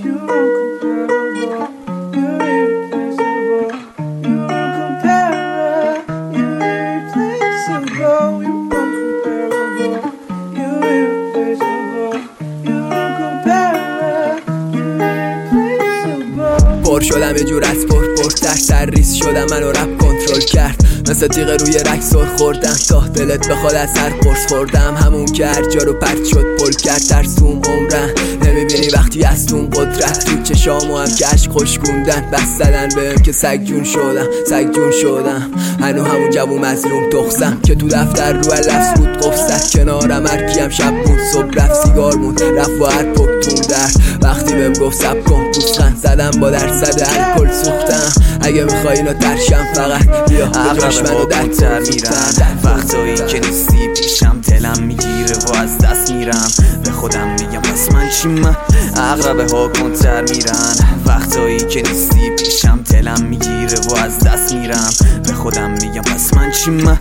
پر شدم یه جور از پرتر سرریز شدم، منو رپ کنترل کرد مثل تیغ روی رک سر خوردم تا دلت بخواد از هر قرص خوردم. همون که هر جا رو پرت شد پل کرد ترسوم عمرن، نمیبینی وقتی از اون قدرت تو چشامو هم که عشق خوشگوندن بس زدن بهم که سگ جون شدم. هنو همون جوون مظلوم تخصم که تو دفتر رو لفظ بود قفصت کنارم، هر کیم شب موند صبح رفت سیگار موند رفت و هر پکتون در وقتی بهم گفت سب کن پوستن زدم با درصد الکل سوختم. اگه میخوای اینو ترشم فقط بیا بجاش منو در میرم، وقتایی که نیستی پیشم دلم میگیره و از دست میرم، به خودم میگم پس من چیم. اغربه ها کنتر میرن، وقتایی که نیستی پیشم دلم میگیره و از دست میرم، به خودم میگم پس من چیم.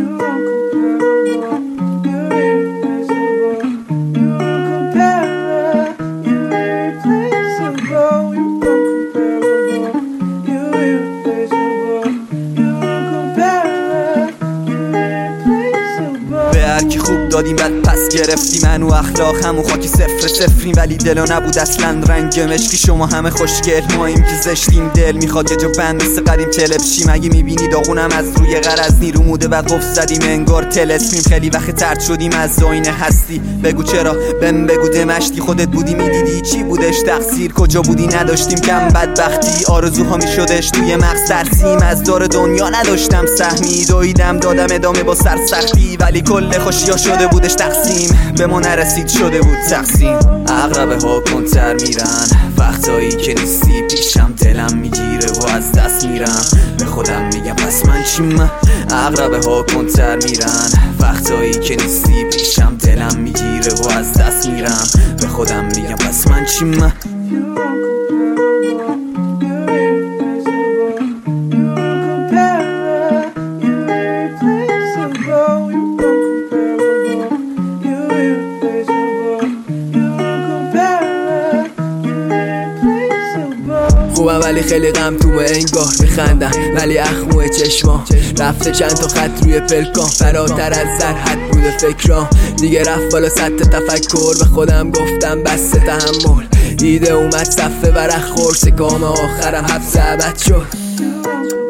که خوب دادیم بعد پس گرفتیم، من و اخلاق همون خاکی صفریم، ولی دلا نبود اصلا رنگ مشکی. شما همه خوشگل ماییم که زشتیم، دل میخواد یه جا بند مثل قدیم تلپشیم. اگه میبینی داغونم از روی غرض رو موده بعد قفل زدیم انگار تلسمیم. خیلی وقت ترد شدیم از آینه هستی، بگو چرا بگو دمشتی خودت بودی میدیدی چی بودش تقصیر، کجا بودی نداشتیم کم بدبختی، آرزوها میشدش توی مغز ترسیم، از دار دنیا نداشتم سهمی، دویدم دادم ادامه با سرسختی، ولی کل خوشیا شده بودش تقسیم، به ما نرسید شده بود تقسیم. اغربه ها کنتر میرن، وقتایی که نیستی پیشم دلم میگیره و از دست میرم، به خودم میگم پس من چیم. اغربه ها کنتر میرن، وقتایی که نیستی پیشم دلم میگیره و از دست میرم، به خودم میگم پس من چیم. خوبم ولی خیلی غم تو انگار میخندم ولی اخمو چشما رفته چند تا خط روی پلکام، فراتر از سرحد بوده فکرام دیگه رفت بالا سطح تفکر، به خودم گفتم بس تحمل، ایده اومد صفه ورق خورد، کام آخرم حبس ابد شد.